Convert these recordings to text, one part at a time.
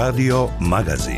Radio Magazin.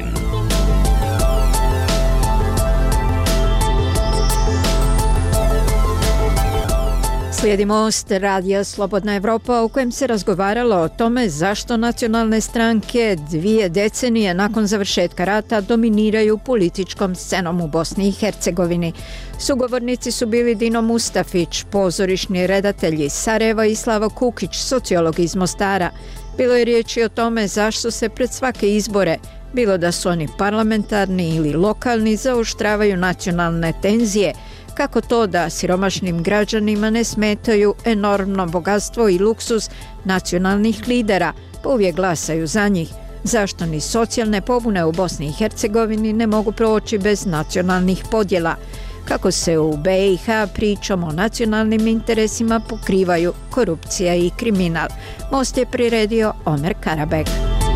Slijedi Most radija Slobodna Evropa u kojem se razgovaralo o tome zašto nacionalne stranke 2 decenije nakon završetka rata dominiraju političkom scenom u Bosni i Hercegovini. Sugovornici su bili Dino Mustafić, pozorišni redatelj iz Sarajeva, i Slavo Kukić, sociolog iz Mostara. Bilo je riječi o tome zašto se pred svake izbore, bilo da su oni parlamentarni ili lokalni, zaoštravaju nacionalne tenzije. Kako to da siromašnim građanima ne smetaju enormno bogatstvo i luksuz nacionalnih lidera, pa uvijek glasaju za njih? Zašto ni socijalne pobune u Bosni i Hercegovini ne mogu proći bez nacionalnih podjela? Kako se u BiH pričom o nacionalnim interesima pokrivaju korupcija i kriminal? Most je priredio Omer Karabek.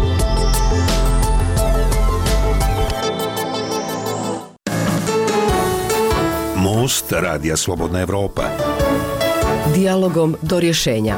Most radija Slobodna Evropa. Dijalogom do rješenja.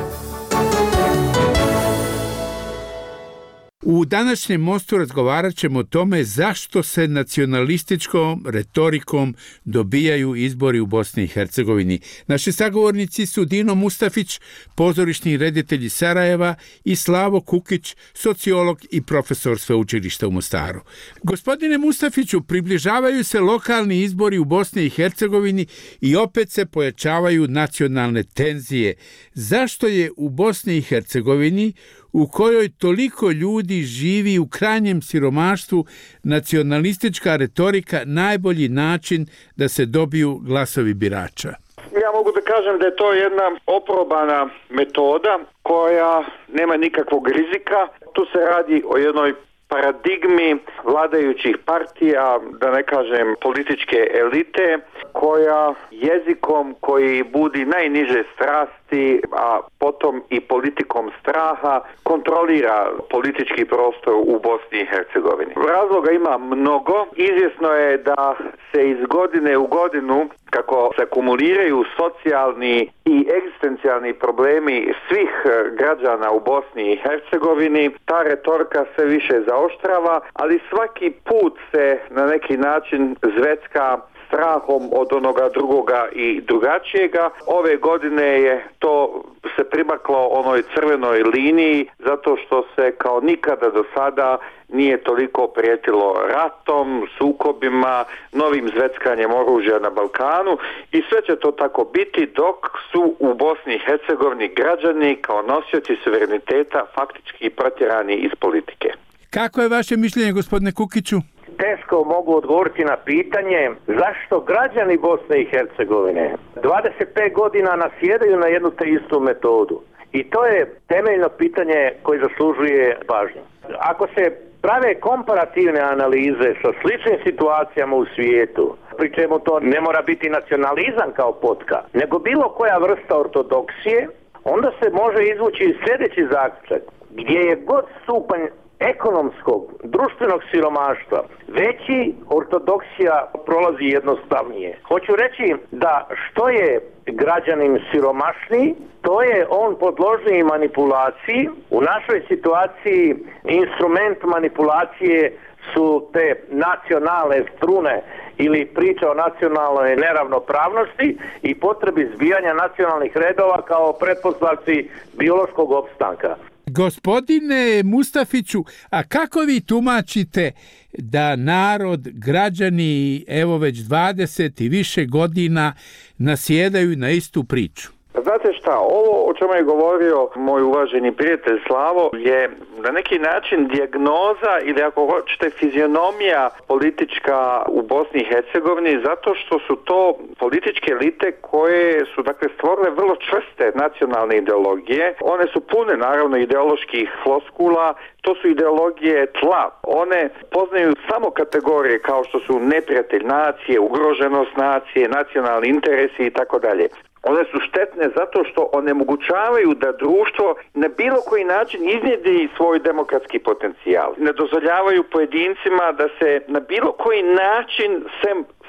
U današnjem Mostu razgovarat ćemo o tome zašto se nacionalističkom retorikom dobijaju izbori u Bosni i Hercegovini. Naši sagovornici su Dino Mustafić, pozorišni reditelj iz Sarajeva, i Slavo Kukić, sociolog i profesor sveučilišta u Mostaru. Gospodine Mustafiću, približavaju se lokalni izbori u Bosni i Hercegovini i opet se pojačavaju nacionalne tenzije. Zašto je u Bosni i Hercegovini, u kojoj toliko ljudi živi u krajnjem siromaštvu, nacionalistička retorika najbolji način da se dobiju glasovi birača? Ja mogu da kažem da je to jedna oprobana metoda koja nema nikakvog rizika. Tu se radi o jednoj paradigmi vladajućih partija, da ne kažem političke elite, koja jezikom koji budi najniže strasti, a potom i politikom straha, kontrolira politički prostor u Bosni i Hercegovini. Razloga ima mnogo. Izvjesno je da se iz godine u godinu, kako se akumuliraju socijalni i egzistencijalni problemi svih građana u Bosni i Hercegovini, ta retorika sve više zaoštrava, ali svaki put se na neki način zvecka strahom od onoga drugoga i drugačijega. Ove godine je to se primaklo onoj crvenoj liniji zato što se kao nikada do sada nije toliko prijetilo ratom, sukobima, novim zveckanjem oružja na Balkanu, i sve će to tako biti dok su u Bosni i Hercegovini građani kao nosioci suvereniteta faktički protjerani iz politike. Kako je vaše mišljenje, gospodine Kukiću? Teško mogu odgovoriti na pitanje zašto građani Bosne i Hercegovine 25 godina nasjedaju na jednu te istu metodu. I to je temeljno pitanje koje zaslužuje pažnju. Ako se prave komparativne analize sa sličnim situacijama u svijetu, pri čemu to ne mora biti nacionalizam kao potka, nego bilo koja vrsta ortodoksije, onda se može izvući sljedeći zaključak. Gdje je god stupanj ekonomskog, društvenog siromaštva veći, ortodoksija prolazi jednostavnije. Hoću reći da što je građanin siromašniji, to je on podložniji manipulaciji. U našoj situaciji instrument manipulacije su te nacionalne strune ili priča o nacionalnoj neravnopravnosti i potrebi zbijanja nacionalnih redova kao pretpostavci biološkog opstanka. Gospodine Mustafiću, a kako vi tumačite da narod, građani, evo već 20 i više godina nasjedaju na istu priču? Znate šta, ovo o čemu je govorio moj uvaženi prijatelj Slavo je na neki način dijagnoza ili ako hoćete fizionomija politička u Bosni i Hercegovini, zato što su to političke elite koje su dakle stvorile vrlo čvrste nacionalne ideologije. One su pune naravno ideoloških floskula, to su ideologije tla. One poznaju samo kategorije kao što su neprijatelj nacije, ugroženost nacije, nacionalni interesi i tako dalje. One su štetne zato što onemogućavaju da društvo na bilo koji način iznjedri svoj demokratski potencijal. Ne dozvoljavaju pojedincima da se na bilo koji način sem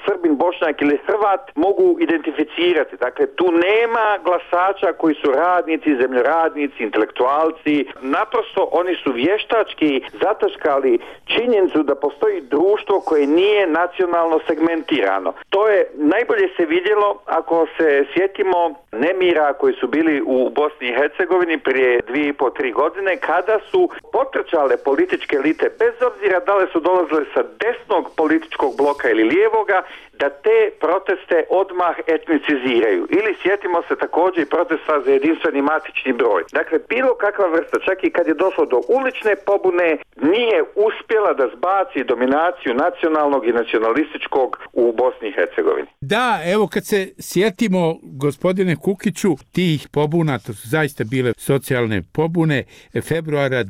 Srbin, Bošnjak ili Hrvat mogu identificirati. Dakle, tu nema glasača koji su radnici, zemljoradnici, intelektualci. Naprosto oni su vještački zataškali činjenicu da postoji društvo koje nije nacionalno segmentirano. To je najbolje se vidjelo ako se sjetimo nemira koji su bili u Bosni i Hercegovini prije 2,5-3 godine, kada su potrčale političke elite, bez obzira da li su dolazile sa desnog političkog bloka ili lijevoga, da te proteste odmah etniciziraju. Ili sjetimo se također i protesta za jedinstveni matični broj. Dakle, bilo kakva vrsta, čak i kad je došlo do ulične pobune, nije uspjela da zbaci dominaciju nacionalnog i nacionalističkog u Bosni i Hercegovini. Da, evo kad se sjetimo, gospodine Kukiću, tih pobuna, to su zaista bile socijalne pobune, februara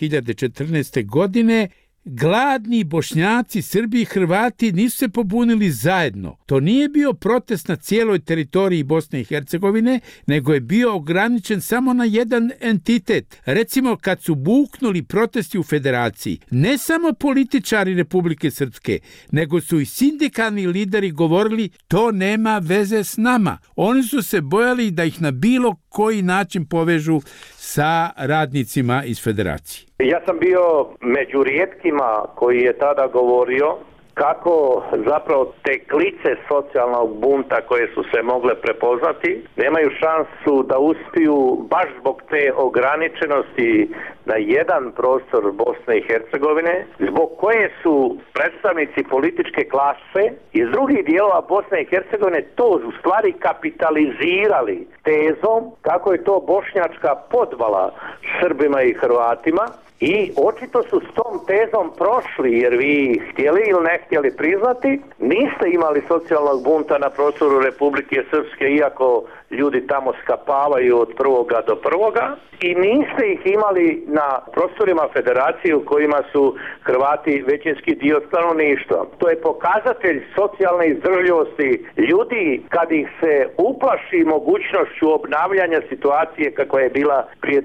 2014. godine, gladni Bošnjaci, Srbi i Hrvati nisu se pobunili zajedno. To nije bio protest na cijeloj teritoriji Bosne i Hercegovine, nego je bio ograničen samo na jedan entitet. Recimo, kad su buknuli protesti u Federaciji, ne samo političari Republike Srpske, nego su i sindikalni lideri govorili to nema veze s nama. Oni su se bojali da ih na bilo koji način povežu sa radnicima iz Federacije. Ja sam bio među rijetkima koji je tada govorio kako zapravo te klice socijalnog bunta koje su se mogle prepoznati nemaju šansu da uspiju baš zbog te ograničenosti na jedan prostor Bosne i Hercegovine, zbog koje su predstavnici političke klase iz drugih dijelova Bosne i Hercegovine to u stvari kapitalizirali tezom kako je to bošnjačka podvala Srbima i Hrvatima. I očito su s tom tezom prošli, jer vi htjeli ili ne htjeli priznati, niste imali socijalnog bunta na prostoru Republike Srpske, iako ljudi tamo skapavaju od prvoga do prvoga, i niste ih imali na prostorima Federacije u kojima su Hrvati većinski dio stanovništva. To je pokazatelj socijalne izdržljivosti ljudi kad ih se uplaši mogućnošću obnavljanja situacije kakva je bila prije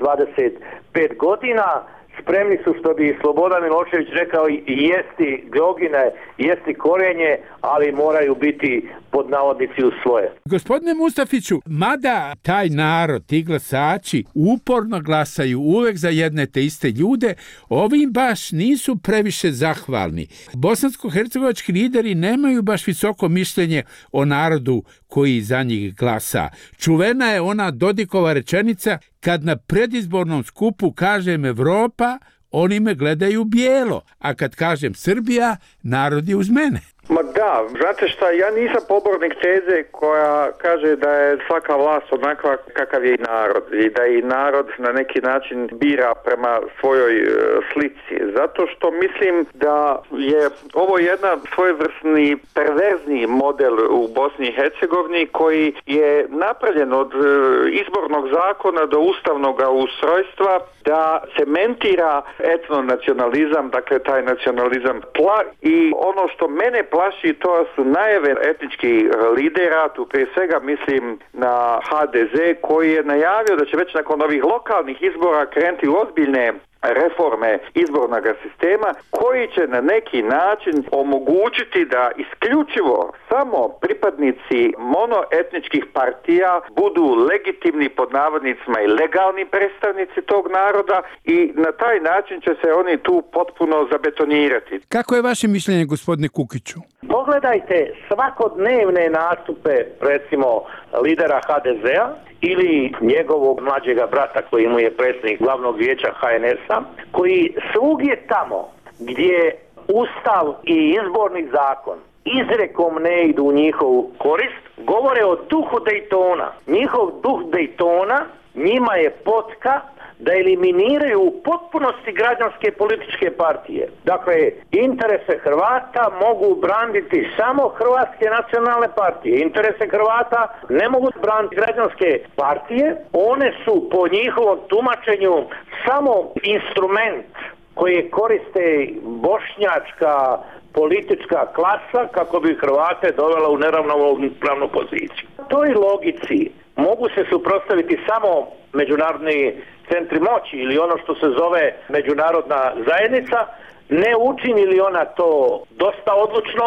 25 godina. Spremni su, što bi Slobodan Milošević rekao, jesti glogine, jesti korenje, ali moraju biti pod navodnici u svoje. Gospodine Mustafiću, mada taj narod, ti glasači uporno glasaju uvek za jedne te iste ljude, ovim baš nisu previše zahvalni. Bosansko-hercegovački lideri nemaju baš visoko mišljenje o narodu koji za njih glasa. Čuvena je ona Dodikova rečenica: kad na predizbornom skupu kažem Evropa, oni me gledaju bijelo, a kad kažem Srbija, narod je uz mene. Ma da, znate šta, ja nisam pobornik teze koja kaže da je svaka vlast onakva kakav je i narod i da i narod na neki način bira prema svojoj slici. Zato što mislim da je ovo jedna svojevrsni perverzni model u Bosni i Hercegovini koji je napravljen od izbornog zakona do ustavnog ustrojstva da cementira etnonacionalizam, dakle taj nacionalizam tla, i ono što mene plaši, to su najave etničkih lidera, tu prije svega mislim na HDZ, koji je najavio da će već nakon ovih lokalnih izbora krenuti u ozbiljne reforme izbornog sistema koji će na neki način omogućiti da isključivo samo pripadnici monoetničkih partija budu legitimni, pod navodnicima, i legalni predstavnici tog naroda, i na taj način će se oni tu potpuno zabetonirati. Kako je vaše mišljenje, gospodine Kukiću? Pogledajte svakodnevne nastupe, recimo, lidera HDZ-a ili njegovog mlađega brata koji mu je predsjednik glavnog vijeća HNS-a, koji svugdje tamo gdje Ustav i izborni zakon izrekom ne idu u njihovu korist, govore o duhu Daytona. Njihov duh Daytona njima je potka da eliminiraju u potpunosti građanske političke partije. Dakle, interese Hrvata mogu branditi samo hrvatske nacionalne partije. Interese Hrvata ne mogu branditi građanske partije. One su po njihovom tumačenju samo instrument koje koriste bošnjačka politička klasa kako bi Hrvate dovela u neravnopravnu poziciju. Toj logici mogu se suprotstaviti samo međunarodni centri moći ili ono što se zove međunarodna zajednica. Ne učini li ona to dosta odlučno,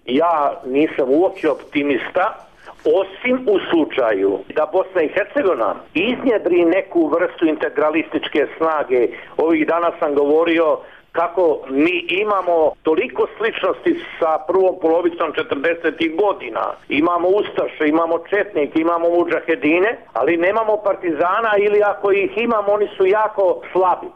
ja nisam uopće optimista, osim u slučaju da Bosna i Hercegovina iznjedri neku vrstu integralističke snage. Ovih dana sam govorio kako mi imamo toliko sličnosti sa prvom polovicom 40. godina. Imamo ustaše, imamo četnike, imamo mudžahedine, ali nemamo partizana ili ako ih imamo, oni su jako slabi.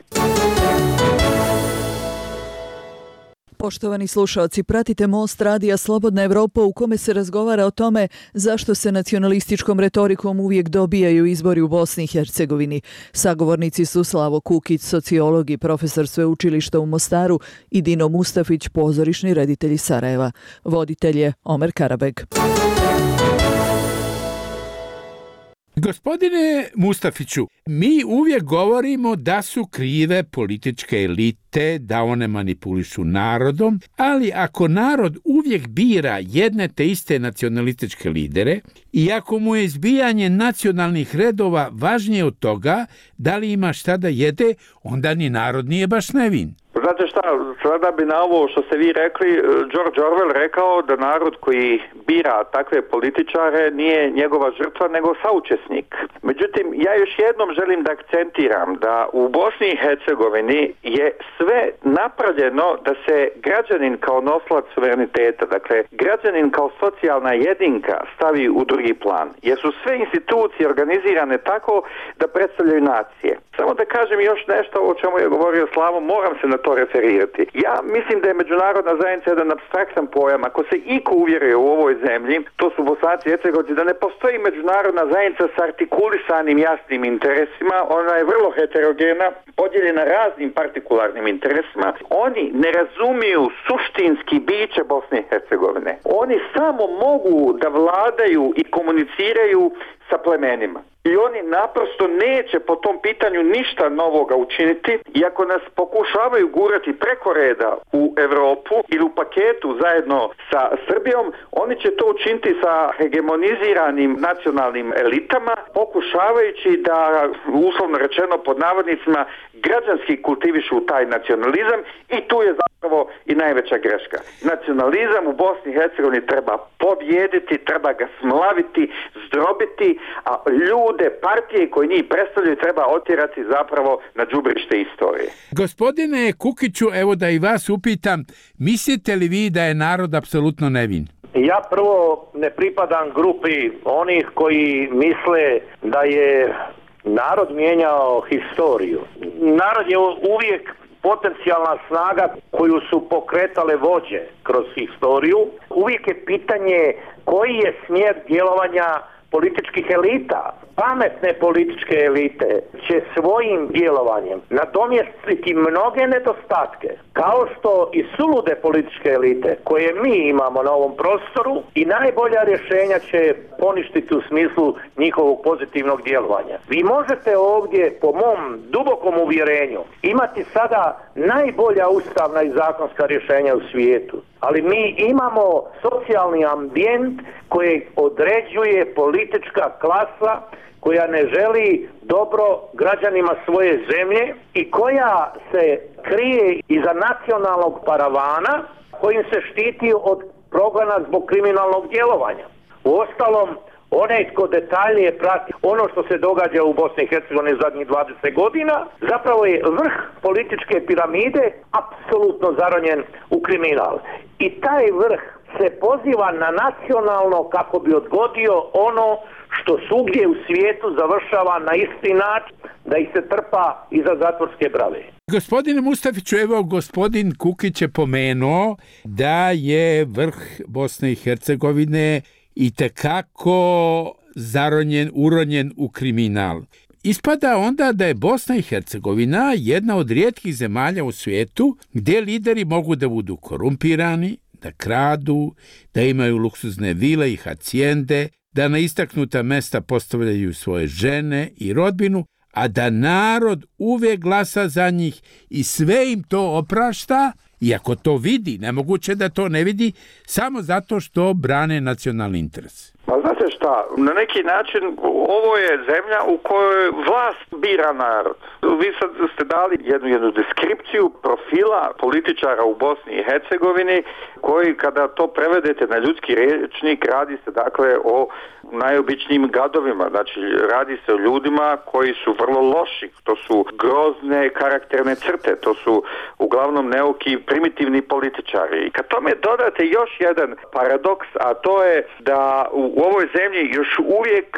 Poštovani slušalci, pratite Most radija Slobodna Evropa u kome se razgovara o tome zašto se nacionalističkom retorikom uvijek dobijaju izbori u Bosni i Hercegovini. Sagovornici su Slavo Kukić, sociolog i profesor sveučilišta u Mostaru, i Dino Mustafić, pozorišni reditelj iz Sarajeva. Voditelj je Omer Karabeg. Gospodine Mustafiću, mi uvijek govorimo da su krive političke elite, da one manipulišu narodom, ali ako narod uvijek bira jedne te iste nacionalističke lidere i ako mu je izbijanje nacionalnih redova važnije od toga da li ima šta da jede, onda ni narod nije baš nevin. Znate šta, sada bi na ovo što ste vi rekli, George Orwell rekao da narod koji bira takve političare nije njegova žrtva nego saučesnik. Međutim, ja još jednom želim da akcentiram da u Bosni i Hercegovini je sve napravljeno da se građanin kao nosilac suvereniteta, dakle građanin kao socijalna jedinka stavi u drugi plan. Jer su sve institucije organizirane tako da predstavljaju nacije. Samo da kažem još nešto o čemu je govorio Slavo, moram se na to referirati. Ja mislim da je međunarodna zajednica jedan apstraktan pojam. Ako se iko uvjeruje u ovoj zemlji, to su Bosanci i Hercegovci, da ne postoji međunarodna zajednica sa artikulisanim jasnim interesima, ona je vrlo heterogena, podijeljena raznim partikularnim interesima. Oni ne razumiju suštinski biće Bosne i Hercegovine. Oni samo mogu da vladaju i komuniciraju sa plemenima. I oni naprosto neće po tom pitanju ništa novoga učiniti, i ako nas pokušavaju gurati preko reda u Europu ili u paketu zajedno sa Srbijom, oni će to učiniti sa hegemoniziranim nacionalnim elitama, pokušavajući da, uslovno rečeno pod navodnicima, građanski kultivišu taj nacionalizam, i tu je zapravo i najveća greška. Nacionalizam u Bosni i Hercegovini treba pobijediti, treba ga smlaviti, zdrobiti, a ljude, partije koji njih predstavljaju treba otjerati zapravo na đubrište istorije. Gospodine Kukiću, evo da i vas upitam, mislite li vi da je narod apsolutno nevin? Ja prvo ne pripadam grupi onih koji misle da je narod mijenjao historiju. Narod je uvijek potencijalna snaga koju su pokretale vođe kroz historiju. Uvijek je pitanje koji je smjer djelovanja političkih elita. Pametne političke elite će svojim djelovanjem nadomjestiti mnoge nedostatke, kao što i sulude političke elite koje mi imamo na ovom prostoru, i najbolja rješenja će poništiti u smislu njihovog pozitivnog djelovanja. Vi možete ovdje, po mom dubokom uvjerenju, imati sada najbolja ustavna i zakonska rješenja u svijetu, ali mi imamo socijalni ambijent koji određuje politička klasa koja ne želi dobro građanima svoje zemlje i koja se krije iza nacionalnog paravana kojim se štiti od progona zbog kriminalnog djelovanja. Uostalom, onaj tko detaljnije prati ono što se događa u Bosni i Hercegovini zadnjih 20 godina, zapravo je vrh političke piramide apsolutno zaronjen u kriminal. I taj vrh se poziva na nacionalno kako bi odgodio ono što svugdje u svijetu završava na isti način, da ih se trpa iza zatvorske brave. Gospodine Mustafiću, evo gospodin Kukić je pomenuo da je vrh Bosne i Hercegovine itekako zaronjen, uronjen u kriminal. Ispada onda da je Bosna i Hercegovina jedna od rijetkih zemalja u svijetu gdje lideri mogu da budu korumpirani, da kradu, da imaju luksuzne vile i hacijende, da na istaknuta mesta postavljaju svoje žene i rodbinu, a da narod uvijek glasa za njih i sve im to oprašta, iako to vidi, nemoguće da to ne vidi, samo zato što brane nacionalni interes. Pa znate šta, na neki način ovo je zemlja u kojoj vlast bira narod. Vi sad ste dali jednu deskripciju profila političara u Bosni i Hercegovini koji kada to prevedete na ljudski rječnik radi se dakle o najobičnijim gadovima, znači radi se o ljudima koji su vrlo loši, to su grozne karakterne crte, to su uglavnom neuki primitivni političari. I kad tome dodate još jedan paradoks, a to je da u ovoj zemlji još uvijek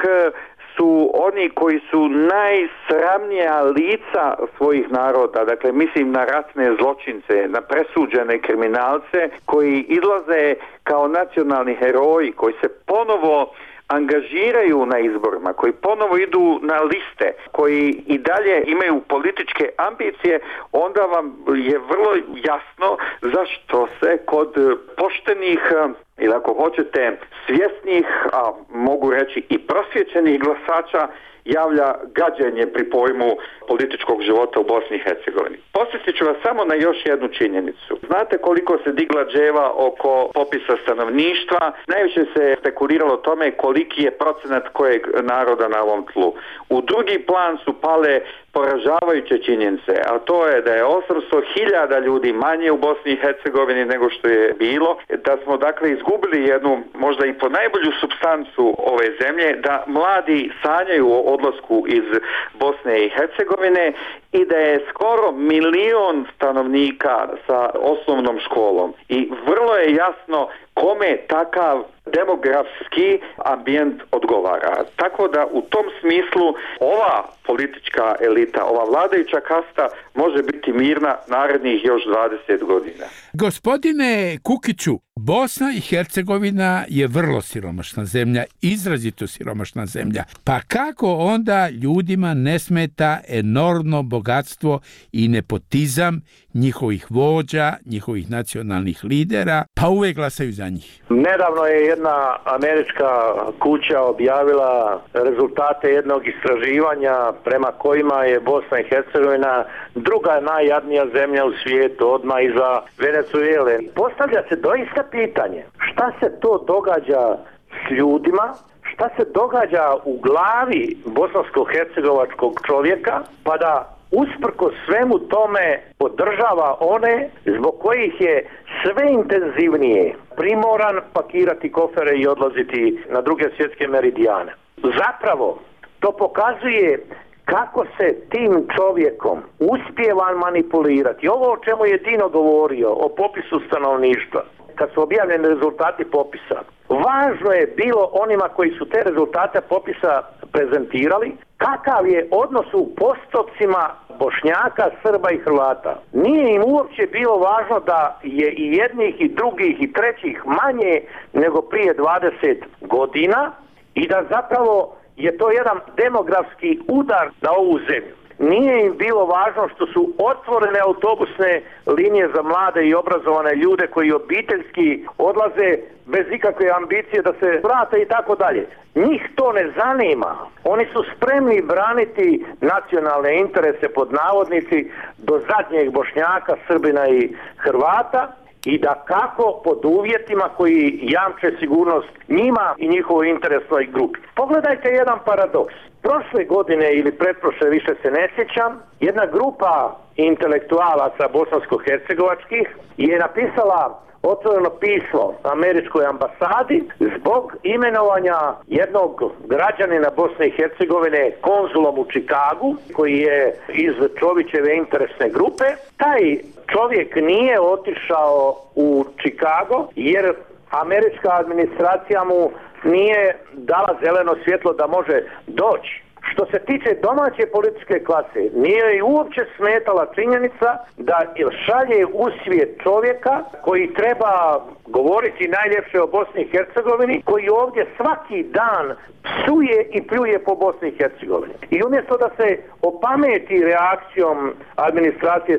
su oni koji su najsramnija lica svojih naroda, dakle mislim na ratne zločince, na presuđene kriminalce koji izlaze kao nacionalni heroji, koji se ponovo angažiraju na izborima, koji ponovo idu na liste, koji i dalje imaju političke ambicije, onda vam je vrlo jasno zašto se kod poštenih ili ako hoćete svjesnih, a mogu reći i prosvjećenih glasača javlja gađenje pri pojmu političkog života u Bosni i Hercegovini. Podsjetit ću vas samo na još jednu činjenicu. Znate koliko se digla dževa oko popisa stanovništva? Najviše se spekuliralo o tome koliki je procenat kojeg naroda na ovom tlu. U drugi plan su pale poražavajuće činjenice, a to je da je 800.000 ljudi manje u Bosni i Hercegovini nego što je bilo, da smo dakle izgubili jednu možda i po najbolju supstancu ove zemlje, da mladi sanjaju o odlasku iz Bosne i Hercegovine i da je skoro 1 milion stanovnika sa osnovnom školom. I vrlo je jasno kome takav demografski ambijent odgovara. Tako da u tom smislu ova politička elita, ova vladajuća kasta može biti mirna narednih još 20 godina. Gospodine Kukiću, Bosna i Hercegovina je vrlo siromašna zemlja, izrazito siromašna zemlja. Pa kako onda ljudima ne smeta enormno bogatstvo i nepotizam njihovih vođa, njihovih nacionalnih lidera, pa uvijek glasaju za njih? Nedavno je jedna američka kuća objavila rezultate jednog istraživanja prema kojima je Bosna i Hercegovina druga najjadnija zemlja u svijetu, odmah iza Venezuele. Postavlja se doista pitanje šta se to događa s ljudima, šta se događa u glavi bosansko-hercegovačkog čovjeka, pa da usprko svemu tome podržava one zbog kojih je sve intenzivnije primoran pakirati kofere i odlaziti na druge svjetske meridijane. Zapravo, to pokazuje kako se tim čovjekom uspijeva manipulirati. Ovo o čemu je Dino govorio, o popisu stanovništva, kad su objavljeni rezultati popisa, važno je bilo onima koji su te rezultate popisa prezentirali, kakav je odnos u postocima Bošnjaka, Srba i Hrvata. Nije im uopće bilo važno da je i jednih i drugih i trećih manje nego prije 20 godina i da zapravo je to jedan demografski udar na ovu zemlju. Nije im bilo važno što su otvorene autobusne linije za mlade i obrazovane ljude koji obiteljski odlaze bez ikakve ambicije da se vrate i tako dalje. Njih to ne zanima. Oni su spremni braniti nacionalne interese pod navodnici do zadnjeg Bošnjaka, Srbina i Hrvata i da kako pod uvjetima koji jamče sigurnost njima i njihovoj interesnoj grupi. Pogledajte jedan paradoks. Prošle godine ili pretprošle, više se ne sjećam, jedna grupa intelektualaca bosansko-hercegovačkih je napisala otvoreno pismo američkoj ambasadi zbog imenovanja jednog građanina Bosne i Hercegovine konzulom u Čikagu, koji je iz Čovićeve interesne grupe. Taj čovjek nije otišao u Čikago jer američka administracija mu nije dala zeleno svjetlo da može doći. Što se tiče domaće političke klase, nije joj uopće smetala činjenica da šalje u svijet čovjeka koji treba govoriti najljepše o Bosni i Hercegovini, koji ovdje svaki dan psuje i pljuje po Bosni i Hercegovini. I umjesto da se opameti reakcijom administracije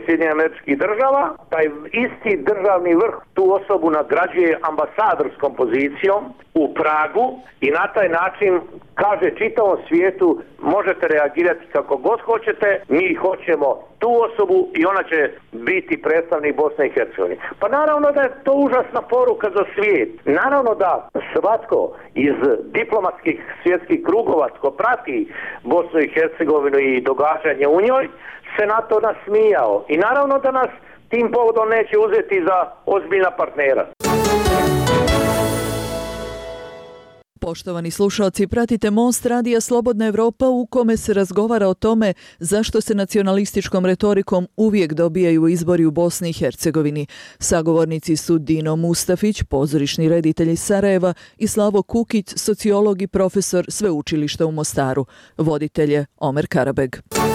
SAD-a, taj isti državni vrh tu osobu nagrađuje ambasadorskom pozicijom u Pragu i na taj način kaže čitavom svijetu možete reagirati kako god hoćete, mi hoćemo tu osobu i ona će biti predstavnik Bosne i Hercegovine. Pa naravno da je to užasna poruka za svijet. Naravno da svatko iz diplomatskih svjetskih krugova tko prati Bosnu i Hercegovinu i događanje u njoj se na to nasmijao. I naravno da nas tim povodom neće uzeti za ozbiljna partnera. Poštovani slušalci, pratite Most radija Slobodna Evropa u kome se razgovara o tome zašto se nacionalističkom retorikom uvijek dobijaju izbori u Bosni i Hercegovini. Sagovornici su Dino Mustafić, pozorišni reditelj iz Sarajeva, i Slavo Kukić, sociolog i profesor sveučilišta u Mostaru. Voditelj je Omer Karabeg.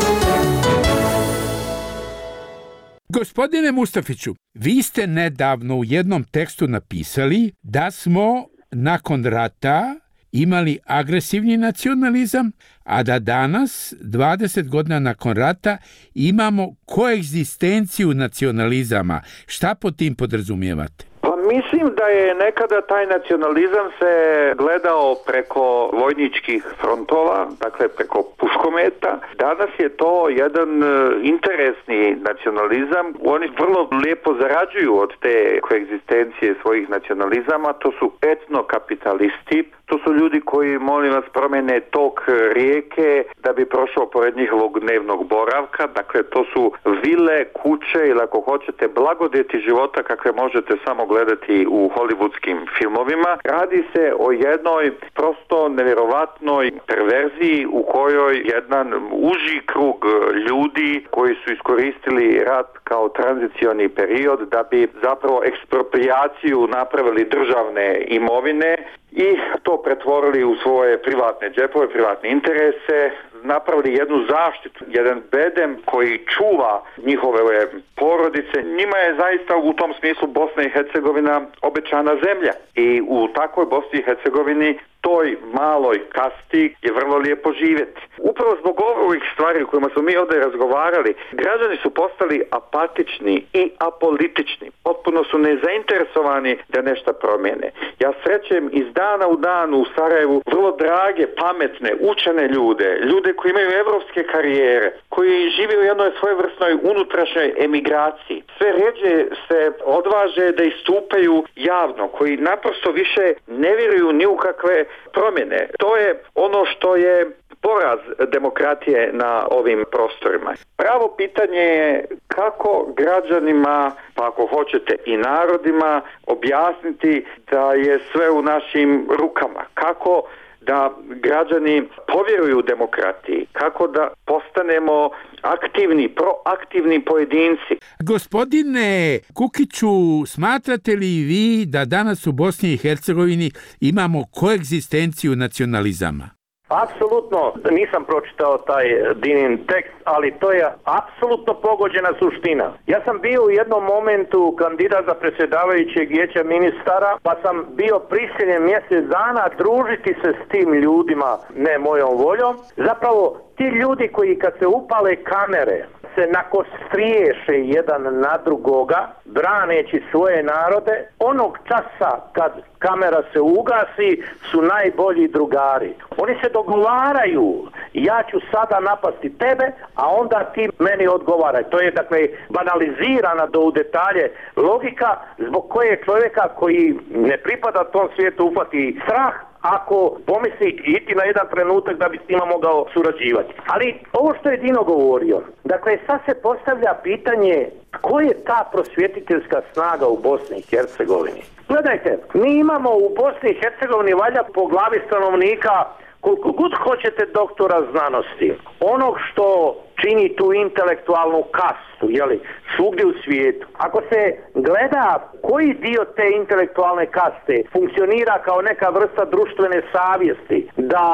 Gospodine Mustafiću, vi ste nedavno u jednom tekstu napisali da smo nakon rata imali agresivni nacionalizam, a da danas, 20 godina nakon rata, imamo koegzistenciju nacionalizama. Šta pod tim podrazumijevate? Pa mislim da je nekada taj nacionalizam se gledao preko vojničkih frontova, dakle preko puškometa. Danas je to jedan interesni nacionalizam. Oni vrlo lijepo zarađuju od te koegzistencije svojih nacionalizama. To su etnokapitalisti. To su ljudi koji, molim vas, promjene tok rijeke da bi prošao pored njihovog dnevnog boravka. Dakle, to su vile, kuće ili ako hoćete blagodeti života kakve možete samo gledati u hollywoodskim filmovima. Radi se o jednoj prosto nevjerovatnoj perverziji u kojoj jedan uži krug ljudi koji su iskoristili rat kao tranzicioni period da bi zapravo eksproprijaciju napravili državne imovine i to pretvorili u svoje privatne džepove, privatne interese, napravili jednu zaštitu, jedan bedem koji čuva njihove porodice. Njima je zaista u tom smislu Bosna i Hercegovina obećana zemlja i u takvoj Bosni i Hercegovini toj maloj kasti je vrlo lijepo živjeti. Upravo zbog ovih stvari o kojima smo mi ovdje razgovarali, građani su postali apatični i apolitični. Potpuno su nezainteresovani da nešto promijene. Ja srećem iz dana u dan u Sarajevu vrlo drage, pametne, učene ljude koji imaju evropske karijere, koji žive u jednoj svojevrsnoj unutrašnjoj emigraciji. Sve rjeđe se odvaže da istupaju javno, koji naprosto više ne vjeruju ni u kakve promjene. To je ono što je poraz demokratije na ovim prostorima. Pravo pitanje je kako građanima, pa ako hoćete i narodima, objasniti da je sve u našim rukama. Kako da građani povjeruju demokratiji, kako da postanemo aktivni, proaktivni pojedinci. Gospodine Kukiću, smatrate li vi da danas u Bosni i Hercegovini imamo koegzistenciju nacionalizama? Apsolutno, nisam pročitao taj Dinin tekst, ali to je apsolutno pogođena suština. Ja sam bio u jednom momentu kandidat za predsjedavajućeg vijeća ministara, pa sam bio prisiljen mjesec dana družiti se s tim ljudima, ne mojom voljom. Zapravo, ti ljudi koji kad se upale kamere se nakostriješe jedan na drugoga, braneći svoje narode, onog časa kad kamera se ugasi su najbolji drugari. Oni se dogovaraju, ja ću sada napasti tebe, a onda ti meni odgovaraj. To je dakle banalizirana do u detalje logika zbog koje čovjeka koji ne pripada tom svijetu uhvati strah ako pomisli iti na jedan trenutak da bi s njima mogao surađivati. Ali ovo što je Dino govorio, dakle sad se postavlja pitanje tko je ta prosvjetiteljska snaga u Bosni i Hercegovini. Gledajte, mi imamo u Bosni i Hercegovini valja po glavi stanovnika koliko god hoćete doktora znanosti. Onog što čini tu intelektualnu kastu, svugdje u svijetu. Ako se gleda koji dio te intelektualne kaste funkcionira kao neka vrsta društvene savjesti,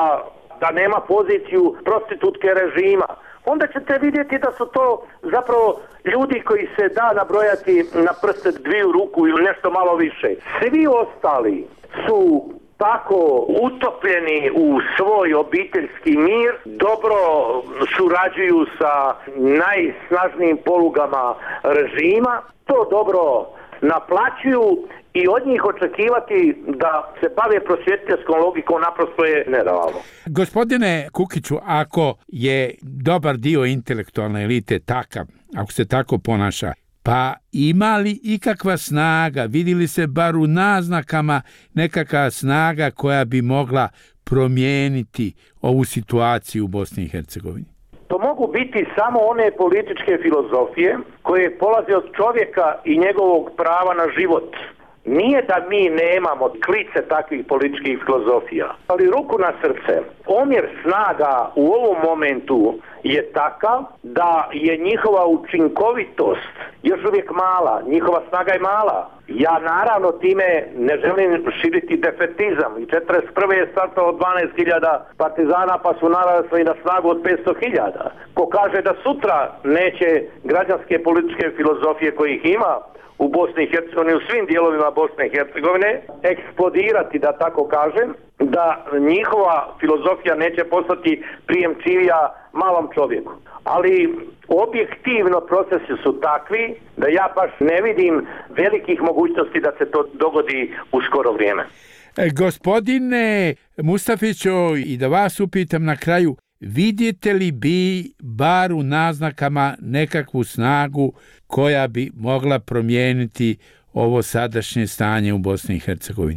da nema poziciju prostitutke režima, onda ćete vidjeti da su to zapravo ljudi koji se da nabrojati na prste dviju ruku ili nešto malo više. Svi ostali su tako utopljeni u svoj obiteljski mir, dobro surađuju sa najsnažnijim polugama režima, to dobro naplaćuju i od njih očekivati da se bave prosvjetiteljskom logikom naprosto je nerealno. Gospodine Kukiću, ako je dobar dio intelektualne elite takav, ako se tako ponaša, pa ima li ikakva snaga, vidi li se bar u naznakama nekakva snaga koja bi mogla promijeniti ovu situaciju u Bosni i Hercegovini? To mogu biti samo one političke filozofije koje polaze od čovjeka i njegovog prava na život. Nije da mi nemamo klice takvih političkih filozofija, ali ruku na srce, omjer snaga u ovom momentu je takav da je njihova učinkovitost još uvijek mala, njihova snaga je mala. Ja naravno time ne želim širiti defetizam. I 1941. je startalo 12.000 partizana pa su narasli na snagu od 500.000. Ko kaže da sutra neće građanske političke filozofije kojih ima u Bosni i Hercegovini, u svim dijelovima Bosne i Hercegovine, eksplodirati, da tako kažem, da njihova filozofija neće postati prijemčivija malom čovjeku. Ali objektivno procesi su takvi da ja baš ne vidim velikih mogućnosti da se to dogodi u skoro vrijeme. Gospodine Mustafiću, i da vas upitam na kraju, vidite li bi bar u naznakama nekakvu snagu koja bi mogla promijeniti ovo sadašnje stanje u Bosni i Hercegovini?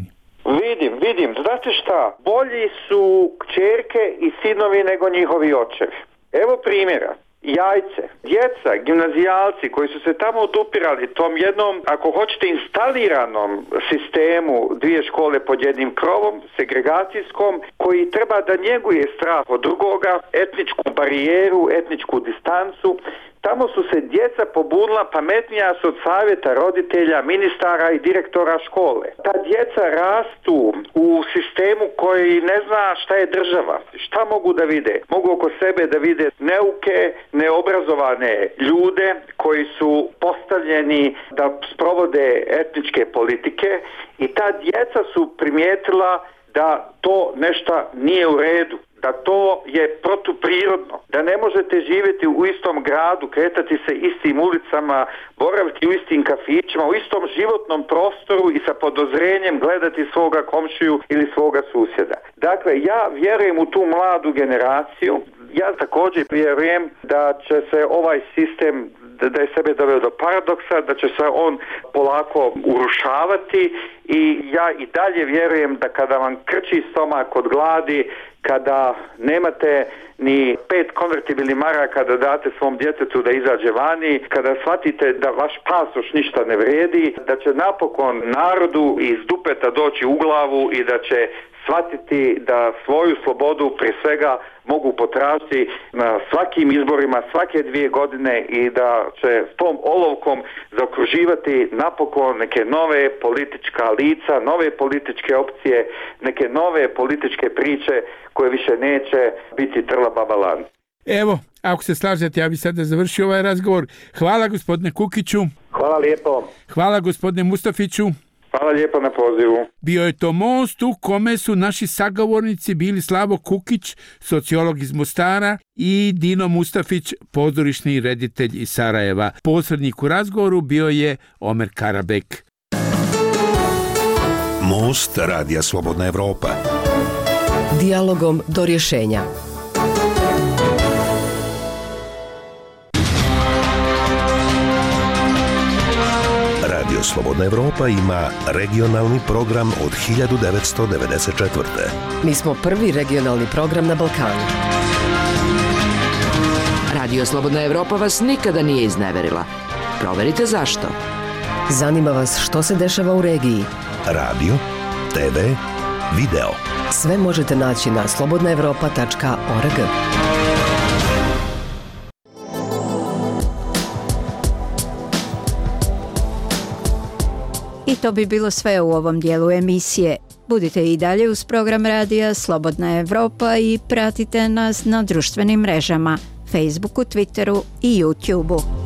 Vidim. Znate šta? Bolji su kćerke i sinovi nego njihovi očevi. Evo primjera. Jajce, djeca, gimnazijalci koji su se tamo odupirali tom jednom, ako hoćete, instaliranom sistemu dvije škole pod jednim krovom, segregacijskom, koji treba da njeguje strah od drugoga, etničku barijeru, etničku distancu. Tamo su se djeca pobunila, pametnija su od savjeta roditelja, ministara i direktora škole. Ta djeca rastu u sistemu koji ne zna šta je država, šta mogu da vide. Mogu oko sebe da vide neuke, neobrazovane ljude koji su postavljeni da sprovode etničke politike i ta djeca su primijetila da to nešto nije u redu, da to je protuprirodno, da ne možete živjeti u istom gradu, kretati se istim ulicama, boraviti u istim kafićima, u istom životnom prostoru i sa podozrenjem gledati svoga komšiju ili svoga susjeda. Dakle, ja vjerujem u tu mladu generaciju, ja također vjerujem da će se ovaj sistem, da je sebe doveo do paradoksa, da će se on polako urušavati i ja i dalje vjerujem da kada vam krči stomak od gladi, kada nemate ni 5 konvertibilnih maraka da date svom djetetu da izađe vani, kada shvatite da vaš pasoš ništa ne vrijedi, da će napokon narodu iz dupeta doći u glavu i da će shvatiti da svoju slobodu prije svega mogu potražiti na svakim izborima svake 2 godine i da će s tom olovkom zaokruživati napokon neke nove politička lica, nove političke opcije, neke nove političke priče koje više neće biti trla baba lan. Evo, ako se slažete, ja bih sada završio ovaj razgovor. Hvala gospodine Kukiću. Hvala lijepo. Hvala gospodine Mustafiću. Hvala lijepo na pozivu. Bio je to most u kome su naši sagovornici bili Slavo Kukić, sociolog iz Mostara, i Dino Mustafić, pozorišni reditelj iz Sarajeva. Posrednik u razgovoru bio je Omer Karabek. Most Radija Slobodna Evropa. Dijalogom do rješenja. Radio Slobodna Evropa ima regionalni program od 1994. Mi smo prvi regionalni program na Balkanu. Radio Slobodna Evropa vas nikada nije izneverila. Proverite zašto. Zanima vas što se dešava u regiji. Radio, TV, video. Sve možete naći na slobodnaevropa.org. I to bi bilo sve u ovom dijelu emisije. Budite i dalje uz program radija Slobodna Evropa i pratite nas na društvenim mrežama, Facebooku, Twitteru i YouTubeu.